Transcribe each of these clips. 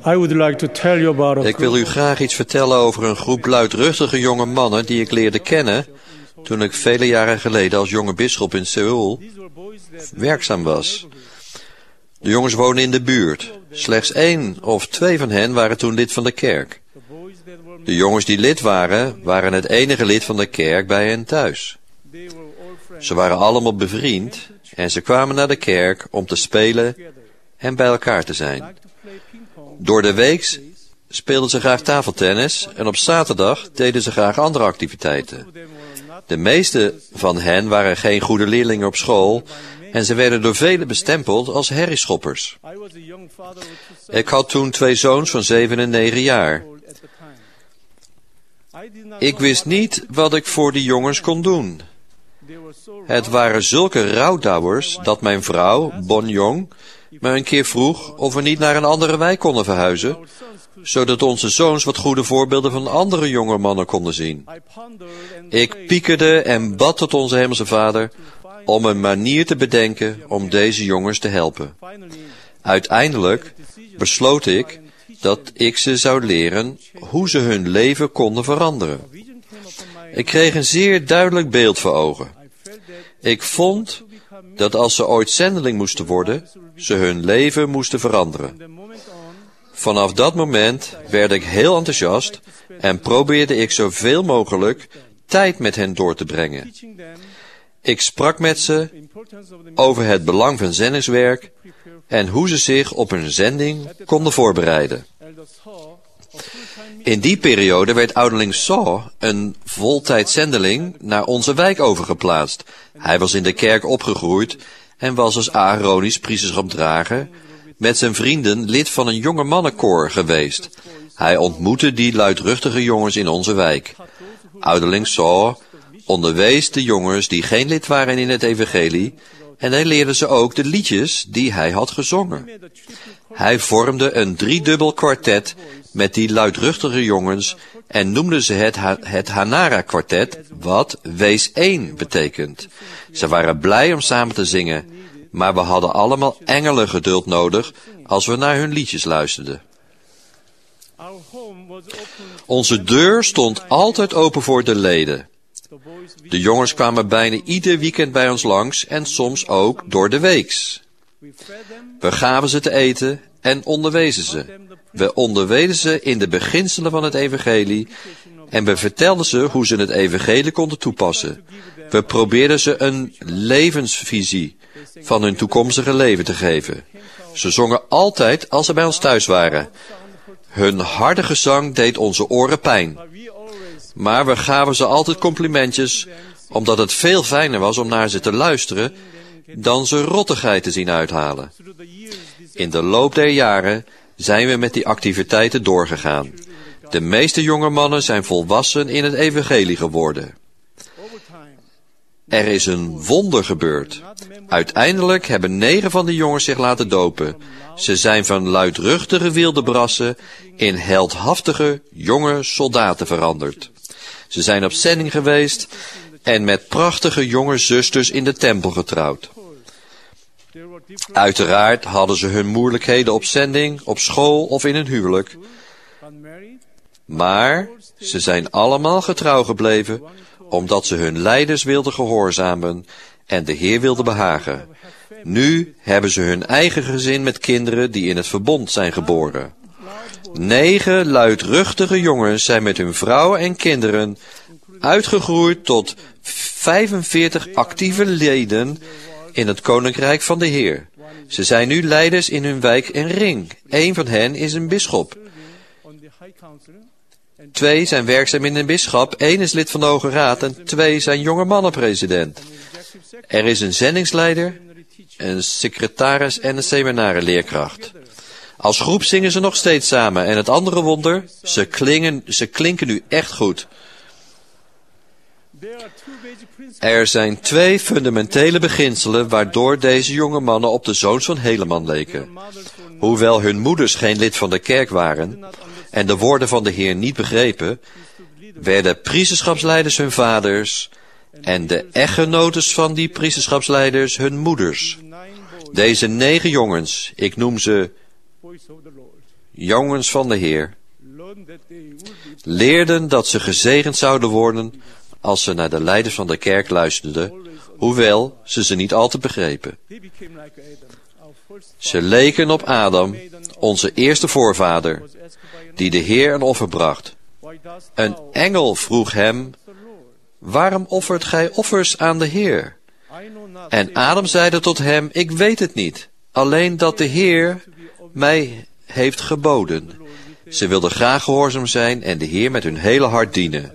I would like to tell you about Ik wil u graag iets vertellen over een groep luidruchtige jonge mannen die ik leerde kennen toen ik vele jaren geleden als jonge bisschop in Seoul werkzaam was. De jongens woonden in de buurt. Slechts 1 of 2 van hen waren toen lid van de kerk. De jongens die lid waren, waren het enige lid van de kerk bij hen thuis. Ze waren allemaal bevriend en ze kwamen naar de kerk om te spelen en bij elkaar te zijn. Door de week speelden ze graag tafeltennis en op zaterdag deden ze graag andere activiteiten. De meeste van hen waren geen goede leerlingen op school en ze werden door velen bestempeld als herrieschoppers. Ik had toen 2 zoons van 7 en 9 jaar. Ik wist niet wat ik voor die jongens kon doen. Het waren zulke rouwdouwers dat mijn vrouw, Bon Jong, me een keer vroeg of we niet naar een andere wijk konden verhuizen, zodat onze zoons wat goede voorbeelden van andere jonge mannen konden zien. Ik piekerde en bad tot onze hemelse Vader om een manier te bedenken om deze jongens te helpen. Uiteindelijk besloot ik dat ik ze zou leren hoe ze hun leven konden veranderen. Ik kreeg een zeer duidelijk beeld voor ogen. Ik vond dat als ze ooit zendeling moesten worden, ze hun leven moesten veranderen. Vanaf dat moment werd ik heel enthousiast en probeerde ik zoveel mogelijk tijd met hen door te brengen. Ik sprak met ze over het belang van zendingswerk en hoe ze zich op hun zending konden voorbereiden. In die periode werd ouderling Saw, een voltijdzendeling, naar onze wijk overgeplaatst. Hij was in de kerk opgegroeid en was als Aaronisch priesterschapdrager met zijn vrienden lid van een jonge mannenkoor geweest. Hij ontmoette die luidruchtige jongens in onze wijk. Ouderling Saw onderwees de jongens die geen lid waren in het evangelie en hij leerde ze ook de liedjes die hij had gezongen. Hij vormde een 3-dubbel kwartet met die luidruchtige jongens en noemde ze het Hanara kwartet, wat Wees 1 betekent. Ze waren blij om samen te zingen, maar we hadden allemaal engelengeduld nodig als we naar hun liedjes luisterden. Onze deur stond altijd open voor de leden. De jongens kwamen bijna ieder weekend bij ons langs en soms ook door de weeks. We gaven ze te eten en onderwezen ze. We onderwezen ze in de beginselen van het evangelie en we vertelden ze hoe ze het evangelie konden toepassen. We probeerden ze een levensvisie van hun toekomstige leven te geven. Ze zongen altijd als ze bij ons thuis waren. Hun harde gezang deed onze oren pijn. Maar we gaven ze altijd complimentjes, omdat het veel fijner was om naar ze te luisteren dan ze rottigheid te zien uithalen. In de loop der jaren zijn we met die activiteiten doorgegaan. De meeste jonge mannen zijn volwassen in het evangelie geworden. Er is een wonder gebeurd. Uiteindelijk hebben 9 van de jongens zich laten dopen. Ze zijn van luidruchtige wildebrassen in heldhaftige jonge soldaten veranderd. Ze zijn op zending geweest en met prachtige jonge zusters in de tempel getrouwd. Uiteraard hadden ze hun moeilijkheden op zending, op school of in een huwelijk. Maar ze zijn allemaal getrouw gebleven, omdat ze hun leiders wilden gehoorzamen en de Heer wilden behagen. Nu hebben ze hun eigen gezin met kinderen die in het verbond zijn geboren. 9 luidruchtige jongens zijn met hun vrouwen en kinderen uitgegroeid tot 45 actieve leden in het Koninkrijk van de Heer. Ze zijn nu leiders in hun wijk en ring. 1 van hen is een bisschop. 2 zijn werkzaam in een bisschap, 1 is lid van de Hoge Raad en 2 zijn jonge mannenpresident. Er is een zendingsleider, een secretaris en een seminarenleerkracht. Als groep zingen ze nog steeds samen en het andere wonder, ze klinken nu echt goed. Er zijn 2 fundamentele beginselen waardoor deze jonge mannen op de zoons van Helaman leken. Hoewel hun moeders geen lid van de kerk waren en de woorden van de Heer niet begrepen, werden priesterschapsleiders hun vaders en de echtgenotes van die priesterschapsleiders hun moeders. Deze 9 jongens, ik noem ze jongens van de Heer, leerden dat ze gezegend zouden worden als ze naar de leiders van de kerk luisterden, hoewel ze niet altijd begrepen. Ze leken op Adam, onze eerste voorvader, die de Heer een offer bracht. Een engel vroeg hem, waarom offert gij offers aan de Heer? En Adam zeide tot hem, ik weet het niet, alleen dat de Heer mij heeft geboden. Ze wilden graag gehoorzaam zijn en de Heer met hun hele hart dienen.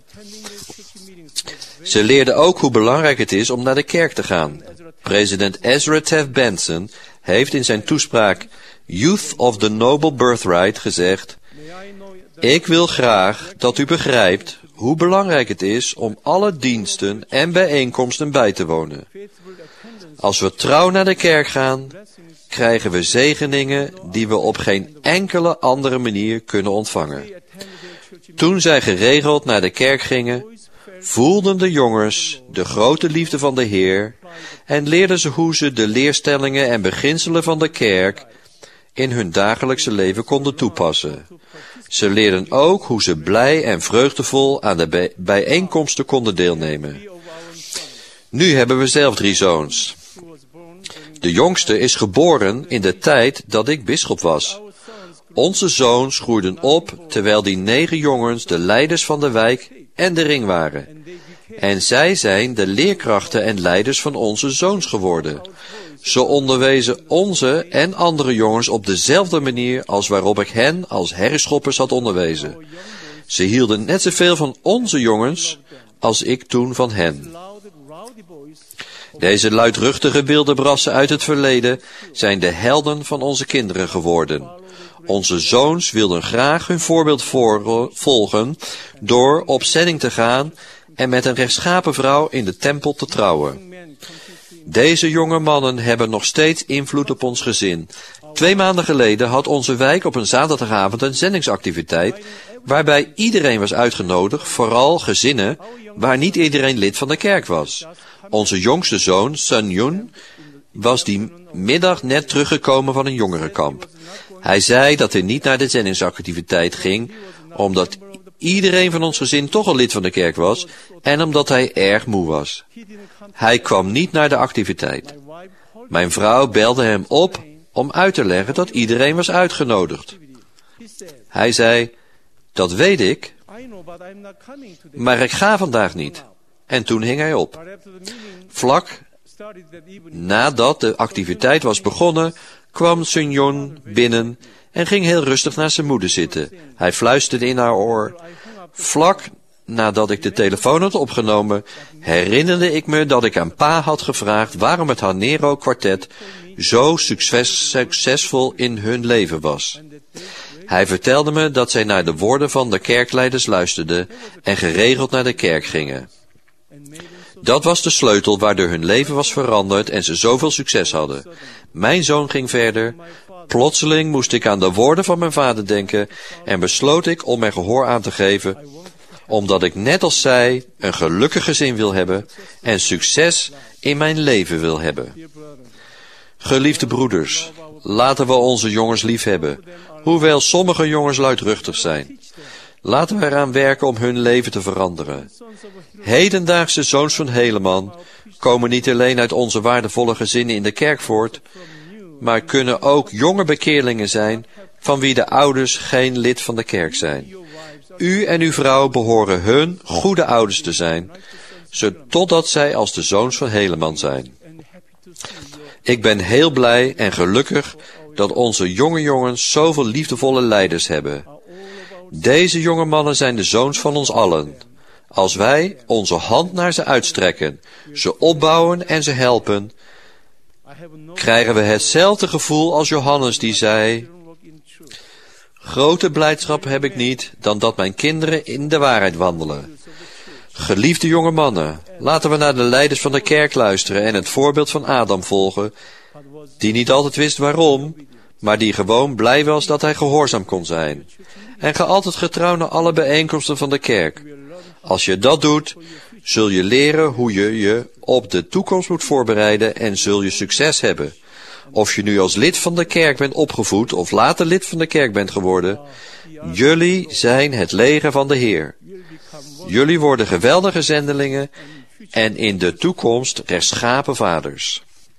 Ze leerden ook hoe belangrijk het is om naar de kerk te gaan. President Ezra Taft Benson heeft in zijn toespraak Youth of the Noble Birthright gezegd, ik wil graag dat u begrijpt hoe belangrijk het is om alle diensten en bijeenkomsten bij te wonen. Als we trouw naar de kerk gaan, krijgen we zegeningen die we op geen enkele andere manier kunnen ontvangen. Toen zij geregeld naar de kerk gingen, voelden de jongens de grote liefde van de Heer en leerden ze hoe ze de leerstellingen en beginselen van de kerk in hun dagelijkse leven konden toepassen. Ze leerden ook hoe ze blij en vreugdevol aan de bijeenkomsten konden deelnemen. Nu hebben we zelf 3 zoons. De jongste is geboren in de tijd dat ik bisschop was. Onze zoons groeiden op terwijl die 9 jongens de leiders van de wijk en de ring waren. En zij zijn de leerkrachten en leiders van onze zoons geworden. Ze onderwezen onze en andere jongens op dezelfde manier als waarop ik hen als herrisschoppers had onderwezen. Ze hielden net zoveel van onze jongens als ik toen van hen. Deze luidruchtige wildebrassen uit het verleden zijn de helden van onze kinderen geworden. Onze zoons wilden graag hun voorbeeld volgen door op zending te gaan en met een rechtschapen vrouw in de tempel te trouwen. Deze jonge mannen hebben nog steeds invloed op ons gezin. 2 maanden geleden had onze wijk op een zaterdagavond een zendingsactiviteit waarbij iedereen was uitgenodigd, vooral gezinnen waar niet iedereen lid van de kerk was. Onze jongste zoon, Sun Yun, was die middag net teruggekomen van een jongerenkamp. Hij zei dat hij niet naar de zendingsactiviteit ging, omdat iedereen van ons gezin toch al lid van de kerk was en omdat hij erg moe was. Hij kwam niet naar de activiteit. Mijn vrouw belde hem op om uit te leggen dat iedereen was uitgenodigd. Hij zei, dat weet ik, maar ik ga vandaag niet. En toen hing hij op. Vlak nadat de activiteit was begonnen, kwam Sun Yun binnen en ging heel rustig naar zijn moeder zitten. Hij fluisterde in haar oor. Vlak nadat ik de telefoon had opgenomen, herinnerde ik me dat ik aan pa had gevraagd waarom het Hanero kwartet zo succesvol in hun leven was. Hij vertelde me dat zij naar de woorden van de kerkleiders luisterden en geregeld naar de kerk gingen. Dat was de sleutel waardoor hun leven was veranderd en ze zoveel succes hadden. Mijn zoon ging verder. Plotseling moest ik aan de woorden van mijn vader denken en besloot ik om er gehoor aan te geven, omdat ik net als zij een gelukkig gezin wil hebben en succes in mijn leven wil hebben. Geliefde broeders, laten we onze jongens lief hebben, hoewel sommige jongens luidruchtig zijn. Laten we eraan werken om hun leven te veranderen. Hedendaagse zoons van Helaman komen niet alleen uit onze waardevolle gezinnen in de kerk voort, maar kunnen ook jonge bekeerlingen zijn van wie de ouders geen lid van de kerk zijn. U en uw vrouw behoren hun goede ouders te zijn, totdat zij als de zoons van Helaman zijn. Ik ben heel blij en gelukkig dat onze jonge jongens zoveel liefdevolle leiders hebben. Deze jonge mannen zijn de zoons van ons allen. Als wij onze hand naar ze uitstrekken, ze opbouwen en ze helpen, krijgen we hetzelfde gevoel als Johannes die zei, grote blijdschap heb ik niet dan dat mijn kinderen in de waarheid wandelen. Geliefde jonge mannen, laten we naar de leiders van de kerk luisteren en het voorbeeld van Adam volgen, die niet altijd wist waarom, maar die gewoon blij was dat hij gehoorzaam kon zijn. En ga altijd getrouw naar alle bijeenkomsten van de kerk. Als je dat doet, zul je leren hoe je je op de toekomst moet voorbereiden en zul je succes hebben. of je nu als lid van de kerk bent opgevoed of later lid van de kerk bent geworden, jullie zijn het leger van de Heer. Jullie worden geweldige zendelingen en in de toekomst rechtschapen vaders.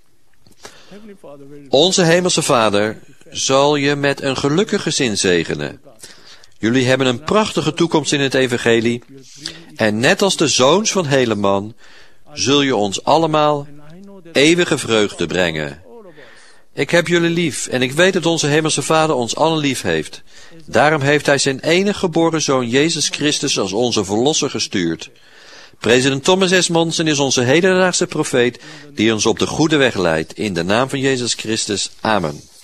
Onze hemelse Vader zal je met een gelukkig gezin zegenen. Jullie hebben een prachtige toekomst in het evangelie. En net als de zoons van Helaman, zul je ons allemaal eeuwige vreugde brengen. Ik heb jullie lief en ik weet dat onze hemelse Vader ons allen lief heeft. Daarom heeft hij zijn enige geboren zoon Jezus Christus als onze verlosser gestuurd. President Thomas S. Monson is onze hedendaagse profeet die ons op de goede weg leidt. In de naam van Jezus Christus. Amen.